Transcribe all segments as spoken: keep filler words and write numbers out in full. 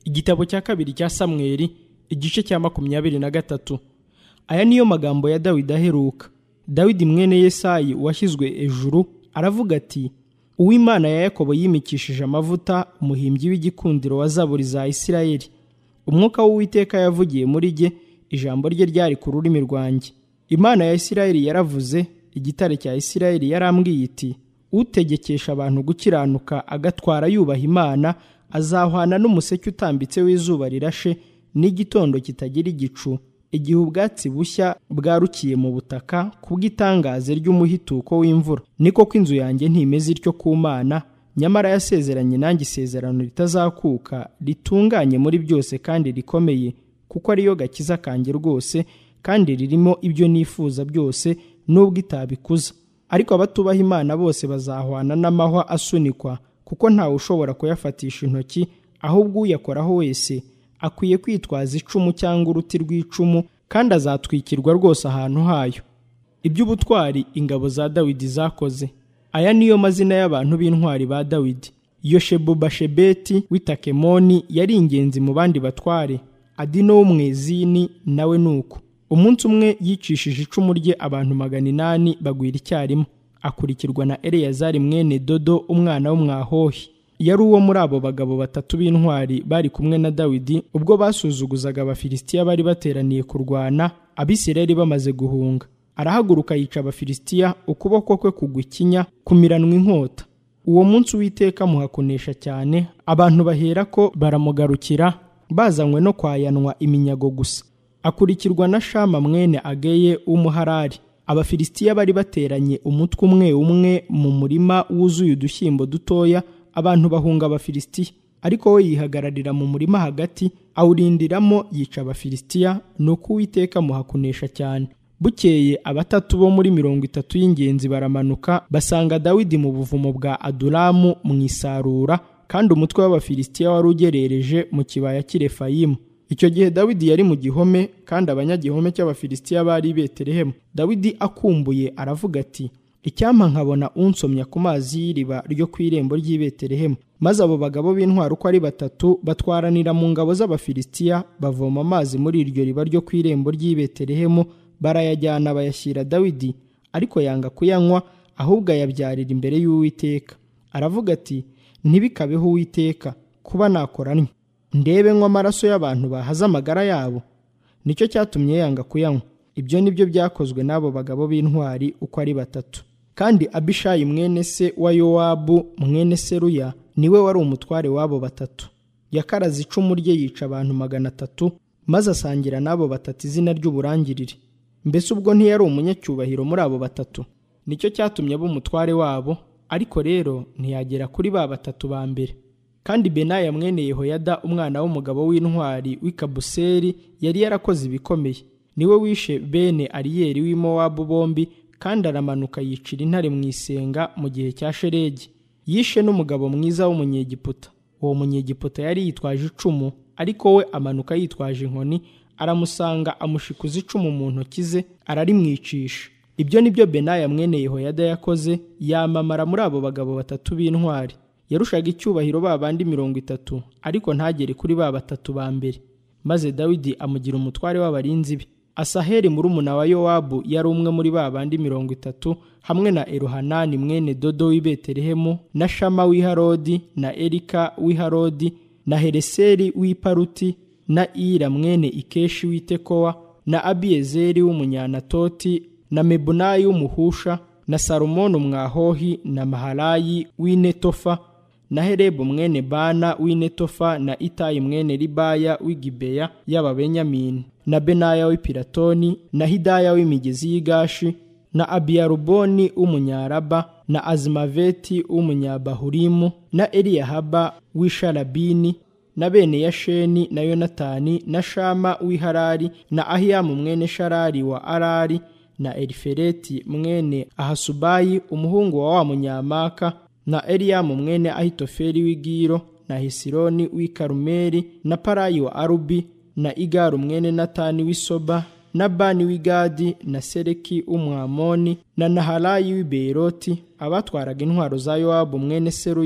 Igitabo cya kabiri cya Samweli igice cya makumyabiri na gatatu. Aya niyo magambo ya Dawidi aheruka. Dawidi mwene Yesayi washyizwe ejuru aravuga ati: Uw'Imana ya Yakobo yimikishije amavuta, umuhimbyi w'igikundiro wa zaburi za Isirayeli. Umwuka w'Uwiteka yavugiye muri jye, ijambo rye ryari ku rurimi rwanjye. Imana ya Isirayeli yaravuze, igitare cya Isirayeli yarambwiye iti: Utegekesha abantu gukiranuka agatwara yubaha Imana, azahwana n'umuseke utambitse w'izuba rirashe n'igitondo kitagira igicu, igihe ubwatsi bushya bwarukiye mu butaka kubw'itangaze ry'umuhituko w'imvura. Niko ko inzu yanjye ntimeze ityo ku Mana, nyamara yasezeranye nanjye isezerano ritazakuka, ritunganye muri byose kandi rikomeye, kuko ariyo gakiza kanjye rwose, kandi ririmo ibyo nifuza byose, nubwo itabikuza. Ariko abatubaha Imana bose bazahwana n'amahwa asunikwa, kuko ntawe ushobora kuyafatisha intoki, ahubwo uyakoraho wese akwiye kwitwaza icumu cyangwa uruti rw'icumu, kandi azatwikirwa rwose ahantu hayo. Iby'ubutwari ingabo za Dawidi zakoze. Aya niyo mazina y'abantu b'intwari ba Dawidi. Yoshebubashebeti w'itakemoni yari ingenzi mu bandi batware. Adino w'umwezini nawe nuko. Umunsi umwe yicishije icumu rye abantu magana inani bagwira icyarimwe. Akurikirwa na Eleyazari mwene Dodo umwana w'Umwahohi. Yari uwo muri abo bagabo batatu b'intwari bari kumwe na Dawidi ubwo basuzuguzaga Abafilisitiya bari bateraniye kurwana, Abisirayeli bamaze guhunga. Arahaguruka yica Abafilisitiya, ukuboko kwe kugwa ikinya, kumiranwa inkota. Uwo munsi Uwiteka muhakonesha cyane, abantu baherako baramugarukira, bazanywe no kwayanwa iminyago gusa. Akurikirwa na Shama mwene Ageye w'Umuharari. Abafilisitiya bari bateranye umutwe umwe umwe mu murima wuzuye udushyimbo dutoya, abantu bahunga Abafilisitiya. Ariko we yihagararira mu murima hagati, awurindiramo yica Abafilisitiya, nuko Uwiteka muhakonesha cyane. Bukeye abatatu bo muri mirongo itatu y'ingenzi baramanuka, basanga Dawidi mu buvumo bwa Adulamu mu isarura, kandi umutwe w'Abafilisitiya wari ugerereje mu kibaya cy'Irefayimu. Icyo gihe Dawidi yari mu gihome, kandi abanyagihome cy'Abafilisitiya bari i Betelehemu. Dawidi akumbuye aravuga ati: Icyampa nkabona unsomya ku mazi y'iriba ryo ku irembo ry'i Betelehemu. Maze abo bagabo b'intwari uko ari batatu batwaranira mu ngabo z'Abafilisitiya, bavoma amazi muri iryo riba ryo ku irembo ry'i Betelehemu, barayajyana bayashyira Dawidi, ariko yanga kuyanywa, ahubwo ayabyarira imbere y'Uwiteka. Aravuga ati: Ntibikabeho Uwiteka, kuba nakora ntyo, ndebe nywa amaraso y'abantu bahaze amagara yabo. Nicyo cyatumye yanga kuyanywa. Ibyo nibyo byakozwe n'abo bagabo b'intwari uko ari batatu. Kandi Abishayi mwene se wa Yowabu mwene Seruya niwe wari umutware w'abo batatu. Yakaraze icumu rye yica abantu magana atatu, maze asangira n'abo batatu izina ry'uburangirire. Mbese ubwo ntiyari umunyacyubahiro muri abo batatu? Nicyo cyatumye aba umutware wabo, ariko rero ntiyagera kuri ba batatu ba mbere. Kandi Benaya mwene Yehoyada umwana w'umugabo w'intwari w'Ikabuseri yari yarakoze ibikomeye. Niwe wishe bene Ariyeli w'i Mowabu bombi, kandi aramanuka yicira intare mu isenga mu gihe cya Sheregi. Yishe n'umugabo mwiza w'umunyegiputa. Uwo munyegiputa yari yitwaje icumu, ariko we amanuka yitwaje inkoni, aramusanga amushikuza icumu mu ntoki ze, ararimwicisha. Ibyo nibyo Benaya mwene Yehoyada yakoze, yamamara muri abo bagabo batatu b'intwari. Yarushaga icyubahiro ba bandi mirongo itatu, ariko ntagere kuri ba batatu ba mbere. Maze Dawidi amugira umutware w'abarinzi be. Asaheli murumuna wa Yowabu yari umwe muri ba bandi mirongo itatu, hamwe na Erohanani mwene Dodo w'i Betelehemu, na Shama w'i Harodi, na Erika w'i Harodi, na Hereseri w'i Paruti, na Ira mwene Ikeshi w'i Tekowa, na Abiyezeri w'Umunyanatoti, na Mebunayi w'Umuhusha, na Salumoni Umwahohi, na Mahalayi w'i Netofa, na Herebu mwene Bana w'i Netofa, na Itayi mwene Ribaya w'i Gibeya y'Ababenyamini, na Benaya w'i Piratoni, na Hidaya w'imigezi y'Igashi, na Abiyaruboni w'Umunyaraba, na Azimaveti w'Umunyabahurimu, na Eliyahaba w'i Sharabini, na bene Yasheni na Yonatani, na Shama w'i Harari, na Ahiyamu mwene Sharari wa Arari, na Elifeleti mwene Ahasubayi umuhungu wa wa munyamaka, na Eliyamu mwene Ahitofeli w'i Gilo, na Hesironi w'i Karumeli, na Parayi wa Arubi, na Igaru mwene Natani w'i Soba, na Bani w'i Gadi, na Sereki w'Umwamoni, na Nahalayi w'i Beeroti, abatwaraga intwaro za Yowabu mwene Seruya,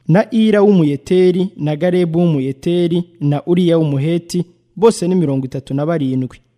na Ira w'umuyeteri na Garebu w'umuyeteri na Uriya w'umuheti, bose ni mirongo itatu na barindwi.